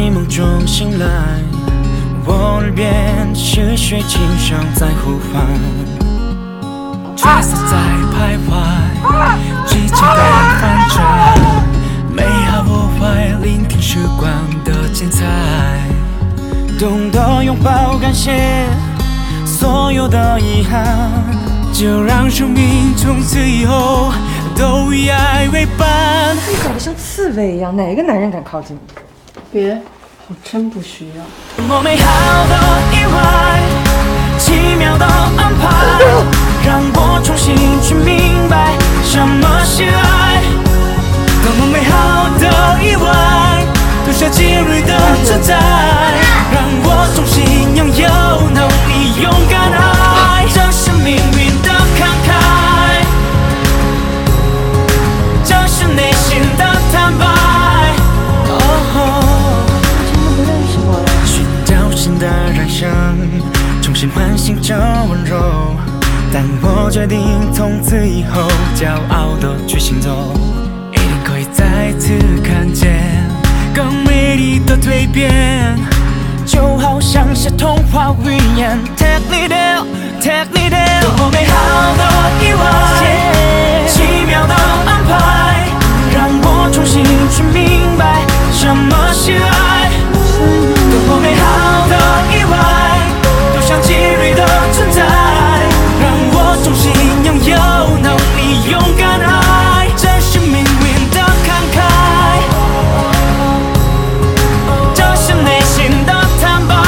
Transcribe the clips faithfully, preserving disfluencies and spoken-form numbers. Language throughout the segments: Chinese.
美梦中醒来，我耳边是水晶声在呼唤，角色在徘徊，激情的反转，美好破坏，聆听时光的精彩，懂得拥抱感谢所有的遗憾，就让生命从此以后都以爱为伴。 你搞得像刺猬一样，哪个男人敢靠近你？ 别，我真不需要。 多么美好的意外，奇妙的安排，让我重新去明白什么是爱。多么美好的意外，留下几率的存在，让我重新拥有能力勇敢爱。这是命运的慷慨，这是内心的坦白。寻找新的人生，重新唤醒这温柔。但我决定从此以后骄傲地去行走，一定可以再次看见更美丽的蜕变，就好像是童话预言。Take me there, take me there。多么美好的意外，奇妙的安排，让我重新去明白什么是爱。多么美好的意外，都像几率的存在，让我重新拥有能力勇敢爱。这是命运的慷慨，这是内心的坦白。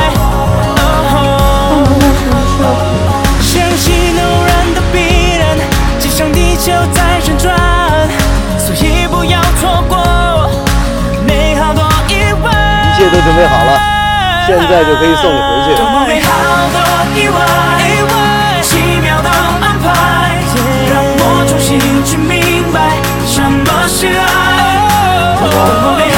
相信偶然的必然，就像地球在旋转，所以不要错过美好的意外。 一切都准备好了，现在就可以送你回去。 多么美好的意外，奇妙的安排，让我重新去明白什么是爱。多么美